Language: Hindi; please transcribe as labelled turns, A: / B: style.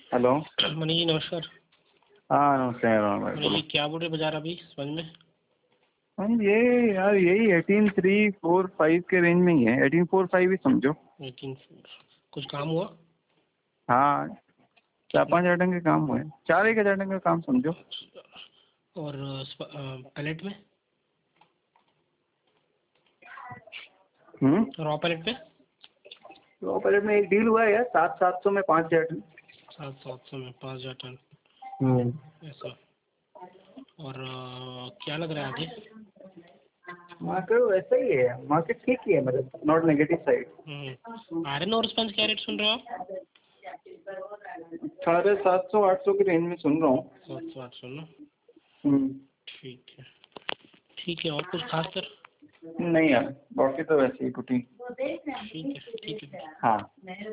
A: हेलो
B: मनीष जी नमस्कार।
A: हाँ नमस्ते भाई
B: मनीष
A: बोलो।
B: जी क्या बोल रहे बाजार अभी समझ में?
A: हम ये यार यही 18,345 के रेंज में ही है, 18,45 ही समझो।
B: 18 कुछ काम हुआ?
A: हाँ 4-5 हज़ार टन के काम हुए, 4-1 हज़ार टन का काम समझो।
B: और पैलेट में रॉ पैलेट पे
A: तो पहले में एक डील हुआ है यार, 700 में 5,000 टन।
B: 700 में 5,000 टन ऐसा। और क्या लग रहा है आगे?
A: मार्केट वैसा ही है, मार्केट ठीक ही है, मतलब नॉट नेगेटिव साइड।
B: आयरन और स्पंज क्या रेट सुन रहे हो आप?
A: 750-800 की रेंज में सुन रहा हूँ।
B: 700-800 ना।
A: हम्म।
B: ठीक है ठीक है। और कुछ खास कर?
A: नहीं यार बाकी तो वैसे ही टूटी।
B: ठीक है
A: हाँ।